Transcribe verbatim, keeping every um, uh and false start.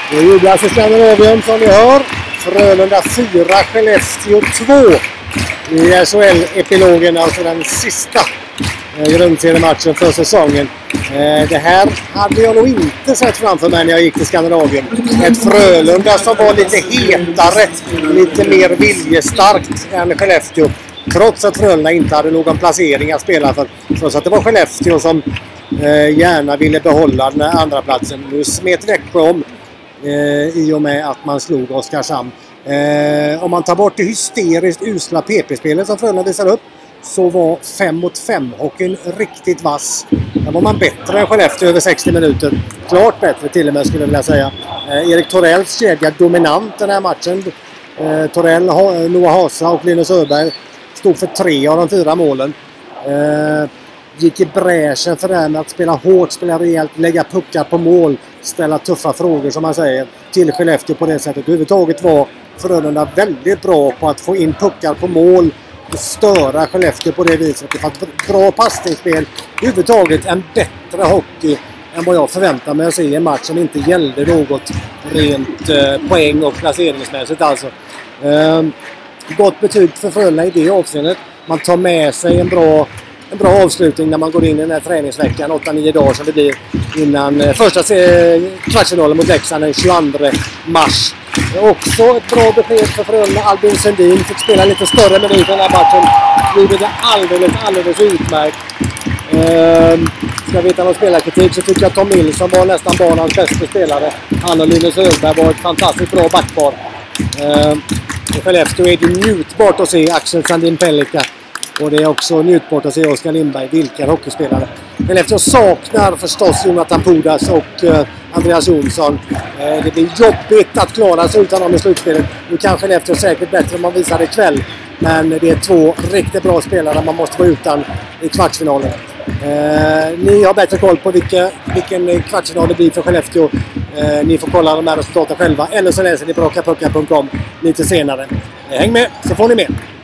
Det jublas i Skandinavien som ni hör. Frölunda fyra, Skellefteå två i S H L-epilogen, alltså den sista grundseriematchen för säsongen. Det här hade jag nog inte sett framför mig när jag gick till Skandinavien. Ett Frölunda som var lite hetare, lite mer viljestarkt än Skellefteå. Trots att Frölunda inte hade någon placering att spela för. Trots att det var Skellefteå som eh, gärna ville behålla den andra platsen. Nu smet Växjö om eh, i och med att man slog Oskarshamn. Eh, om man tar bort det hysteriskt usla P P-spelet som Frölunda visar upp, så var fem mot fem hockeyn riktigt vass. Där var man bättre än Skellefteå över sextio minuter. Klart bättre till och med, skulle jag vilja säga. Eh, Erik Torells kedja dominant den här matchen. Eh, Torell, ha, Noah Hasa och Linus Öberg stod för tre av de fyra målen. Eh, gick i bräschen för det här med att spela hårt, spela rejält, lägga puckar på mål, ställa tuffa frågor som man säger till Skellefteå på det sättet. Överhuvudtaget var Frölunda väldigt bra på att få in puckar på mål och störa Skellefteå på det viset. Det var ett bra passningsspel. Överhuvudtaget en bättre hockey än vad jag förväntar mig att se i en match som inte gällde något rent eh, poäng- och placeringsmässigt. Alltså. Eh, gott betyg för Frölunda i det avseendet. Man tar med sig en bra, en bra avslutning när man går in i den här träningsveckan åtta nio dagar som det blir innan eh, första kvartsfinalen mot Leksand den tjugoandra mars. Också ett bra besked för Frölunda. Albin Sundin fick spela lite större minuter i den här matchen. Gjorde det alldeles, alldeles utmärkt. Ehm, ska vi hitta någon spelarkritik så tycker jag att Tom Nilsson var nästan banans bästa spelare. Han och Linus Öberg var ett fantastiskt bra backpar. Ehm, I Skellefteå är det njutbart att se Axel Sandin Pellikka. Och det är också njutbart att se Oskar Lindberg, vilka hockeyspelare. Skellefteå saknar förstås Jonathan Pudas och uh, Andreas Jonsson. Uh, det blir jobbigt att klara sig utan dem i slutspelet. Nu kan Skellefteå säkert bättre än man visar ikväll. Men det är två riktigt bra spelare man måste vara utan i kvartsfinalen. Uh, ni har bättre koll på vilka, vilken kvartsfinal det blir för Skellefteå. Uh, ni får kolla de här resultaten själva. Eller så läser ni på rockapuckar punkt com lite senare. Uh, häng med så får ni med.